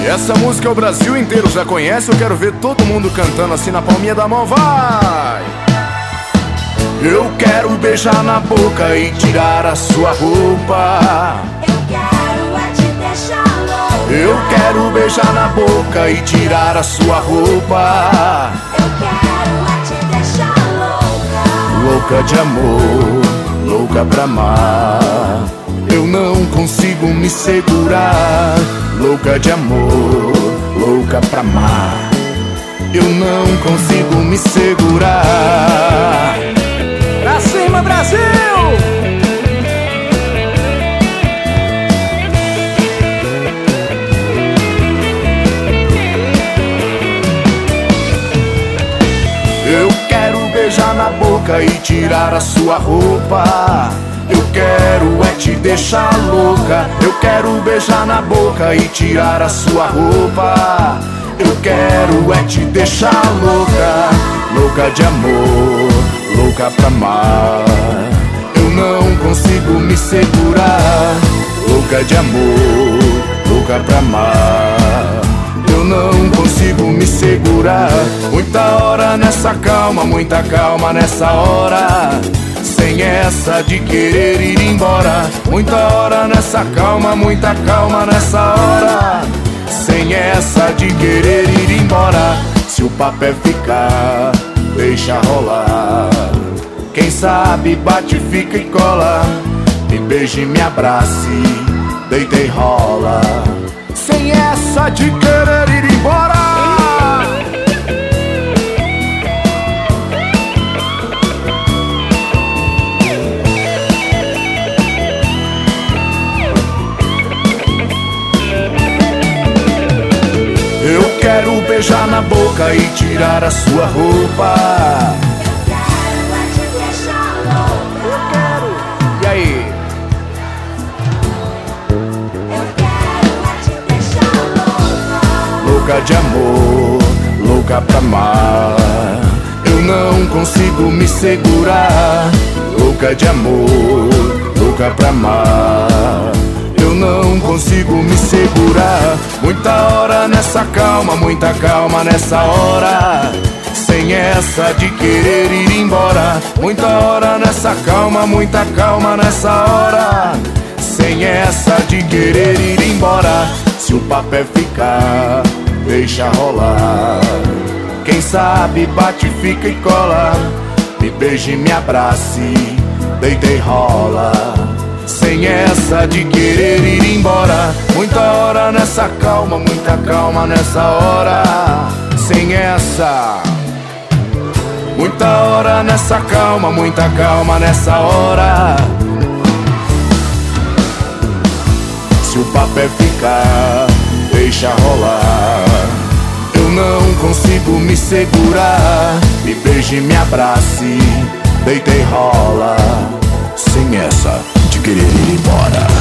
E essa música o Brasil inteiro já conhece. Eu quero ver todo mundo cantando assim na palminha da mão. Vai! Eu quero beijar na boca e tirar a sua roupa. Eu quero é te deixar louca. Eu quero beijar na boca e tirar a sua roupa. Eu quero é te deixar louca. Louca de amor, louca pra amar. Eu não consigo me segurar. Louca de amor, louca pra amar. Eu não consigo me segurar. Pra cima, Brasil! Eu quero beijar na boca e tirar a sua roupa. Eu quero é te deixar louca. Eu quero beijar na boca e tirar a sua roupa. Eu quero é te deixar louca. Louca de amor, louca pra amar. Eu não consigo me segurar. Louca de amor, louca pra amar. Eu não consigo me segurar. Muita hora nessa calma, muita calma nessa hora. Sem essa de querer ir embora. Muita hora nessa calma, muita calma nessa hora. Sem essa de querer ir embora. Se o papo é ficar, deixa rolar. Quem sabe bate, fica e cola. Me beije, me abrace, deita e rola. Sem essa de querer ir embora. Eu quero beijar na boca e tirar a sua roupa. Eu quero é te deixar louca. Eu quero. E aí? Eu quero é te deixar louca. Louca de amor, louca pra amar. Eu não consigo me segurar. Louca de amor, louca pra amar. Eu não consigo me segurar. Muita hora nessa calma, muita calma nessa hora. Sem essa de querer ir embora. Muita hora nessa calma, muita calma nessa hora. Sem essa de querer ir embora. Se o papo é ficar, deixa rolar. Quem sabe bate, fica e cola. Me beije, me abrace, deita e rola. Sem essa de querer ir embora. Muita hora nessa calma, muita calma nessa hora. Sem essa. Muita hora nessa calma, muita calma nessa hora. Se o papo é ficar, deixa rolar. Eu não consigo me segurar. Me beije, me abrace, deita e rola. Sem essa de querer ir embora.